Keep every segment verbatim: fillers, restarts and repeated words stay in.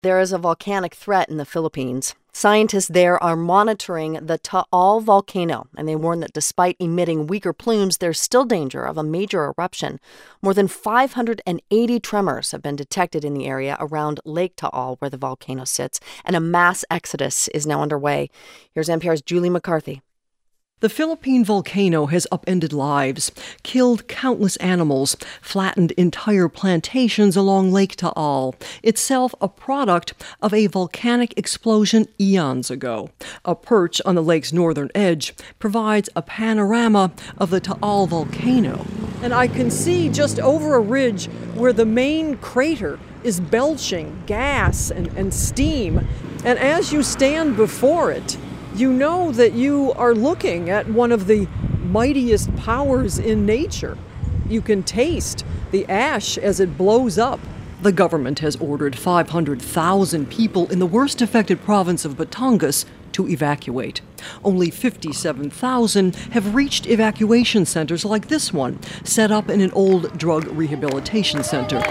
There is a volcanic threat in the Philippines. Scientists there are monitoring the Taal volcano, and they warn that despite emitting weaker plumes, there's still danger of a major eruption. More than five hundred eighty tremors have been detected in the area around Lake Taal, where the volcano sits, and a mass exodus is now underway. Here's N P R's Julie McCarthy. The Philippine volcano has upended lives, killed countless animals, flattened entire plantations along Lake Taal, itself a product of a volcanic explosion eons ago. A perch on the lake's northern edge provides a panorama of the Taal volcano. And I can see just over a ridge where the main crater is belching gas and, and steam. And as you stand before it, you know that you are looking at one of the mightiest powers in nature. You can taste the ash as it blows up. The government has ordered five hundred thousand people in the worst affected province of Batangas to evacuate. Only fifty-seven thousand have reached evacuation centers like this one, set up in an old drug rehabilitation center.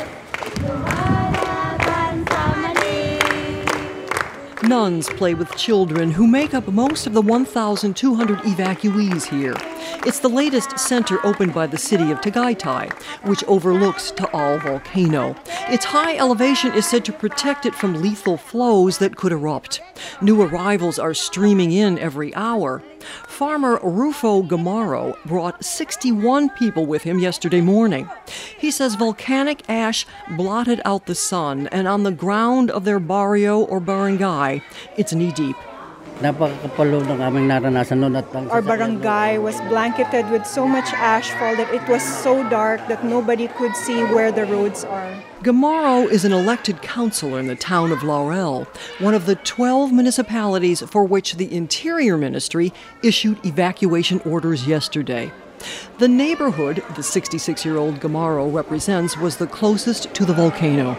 Nuns play with children who make up most of the one thousand two hundred evacuees here. It's the latest center opened by the city of Tagaytay, which overlooks Taal volcano. Its high elevation is said to protect it from lethal flows that could erupt. New arrivals are streaming in every hour. Farmer Rufo Gamaro brought sixty-one people with him yesterday morning. He says volcanic ash blotted out the sun, and on the ground of their barrio or barangay, it's knee-deep. Our barangay was blanketed with so much ashfall that it was so dark that nobody could see where the roads are. Gamaro is an elected councilor in the town of Laurel, one of the twelve municipalities for which the Interior Ministry issued evacuation orders yesterday. The neighborhood the sixty-six-year-old Gamaro represents was the closest to the volcano.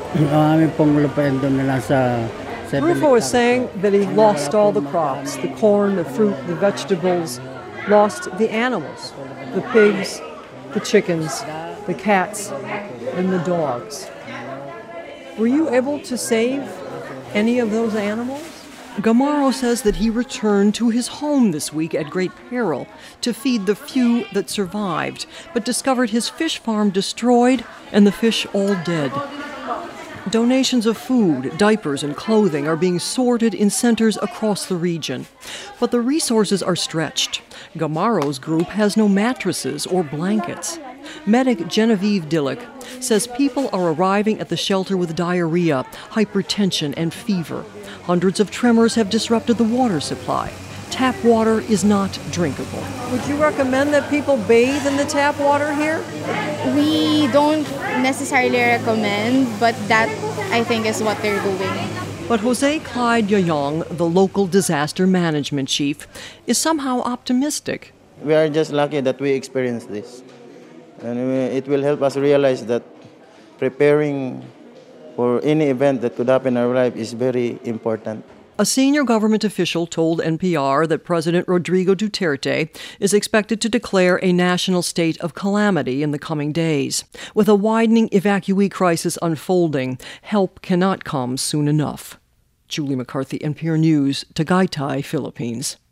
Rufo is saying that he lost all the crops, the corn, the fruit, the vegetables, lost the animals, the pigs, the chickens, the cats, and the dogs. Were you able to save any of those animals? Gamaro says that he returned to his home this week at great peril to feed the few that survived, but discovered his fish farm destroyed and the fish all dead. Donations of food, diapers, and clothing are being sorted in centers across the region. But the resources are stretched. Gamaro's group has no mattresses or blankets. Medic Genevieve Dillick says people are arriving at the shelter with diarrhea, hypertension, and fever. Hundreds of tremors have disrupted the water supply. Tap water is not drinkable. Would you recommend that people bathe in the tap water here? We don't necessarily recommend, but that, I think, is what they're doing. But Jose Clyde Yoyong, the local disaster management chief, is somehow optimistic. We are just lucky that we experienced this. And it will help us realize that preparing for any event that could happen in our life is very important. A senior government official told N P R that President Rodrigo Duterte is expected to declare a national state of calamity in the coming days. With a widening evacuee crisis unfolding, help cannot come soon enough. Julie McCarthy, N P R News, Tagaytay, Philippines.